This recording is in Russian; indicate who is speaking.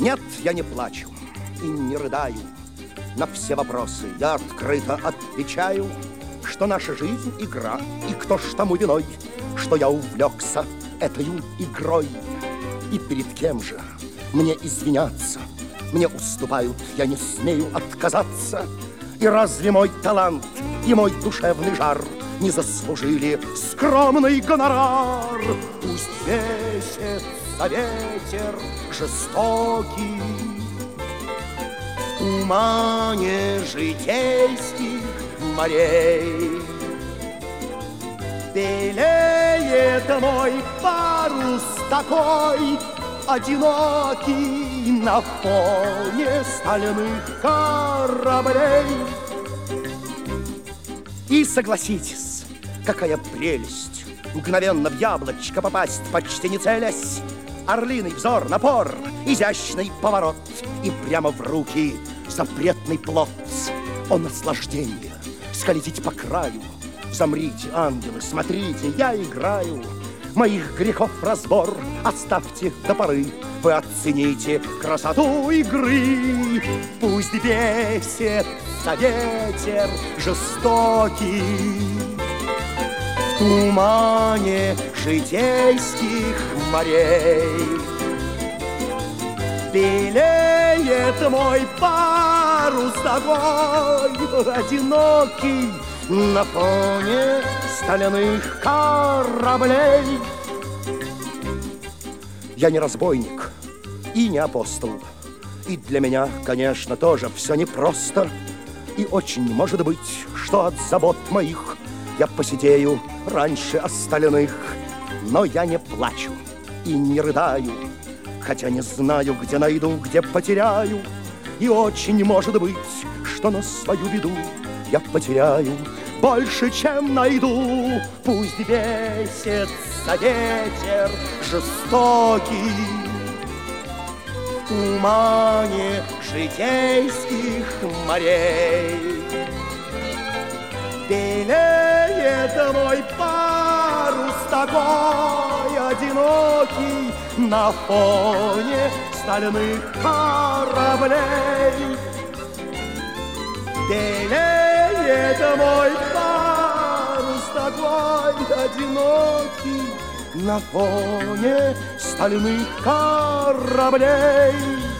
Speaker 1: Нет, я не плачу и не рыдаю. На все вопросы я открыто отвечаю, что наша жизнь — игра, и кто ж тому виной, что я увлекся этой игрой. И перед кем же мне извиняться? Мне уступают, я не смею отказаться. И разве мой талант и мой душевный жар не заслужили скромный гонорар? Пусть бесится ветер жестокий в тумане житейских морей. Белеет мой парус такой одинокий на фоне стальных кораблей. И согласитесь, какая прелесть мгновенно в яблочко попасть, почти не целясь. Орлиный взор, напор, изящный поворот, и прямо в руки запретный плод. О, наслаждение скользить по краю! Замрите, ангелы, смотрите, я играю. Моих грехов разбор оставьте до поры. Вы оцените красоту игры. Пусть бесится ветер жестокий в тумане житейских морей. Белеет мой парус такой одинокий на фоне стальных кораблей. Я не разбойник и не апостол, и для меня, конечно, тоже все непросто. И очень может быть, что от забот моих я посидею раньше остальных. Но я не плачу и не рыдаю, хотя не знаю, где найду, где потеряю. И очень может быть, что на свою беду я потеряю больше, чем найду. Пусть бесится ветер жестокий в тумане житейских морей. Белеет мой парус такой одинокий на фоне стальных кораблей. Белеет мой парус такой одинокий на фоне стальных кораблей.